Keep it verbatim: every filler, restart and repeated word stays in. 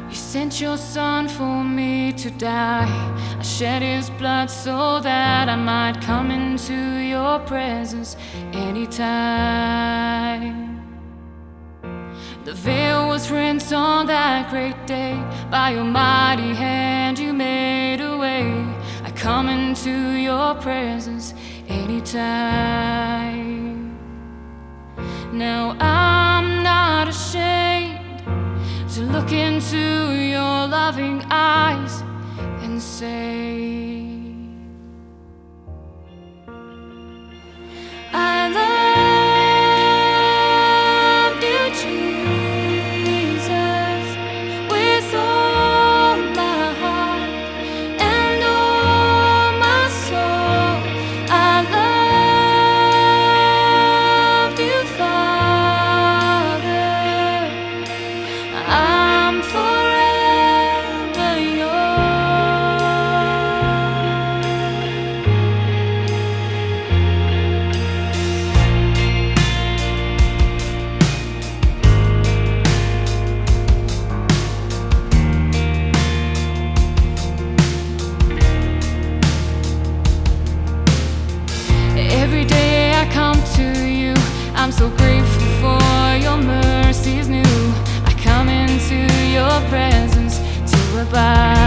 You sent your son for me to die. I shed his blood so that I might come into your presence anytime. The veil was rent on that great day. By your mighty hand you made a way. I come into your presence anytime. Now I'm not ashamed to look into your loving eyes and say, I love you, Jesus, with all my heart and all my soul. I love you, Father. I'm forever Every day I come to you, I'm so grateful for your mercies new. I come into your presence to abide.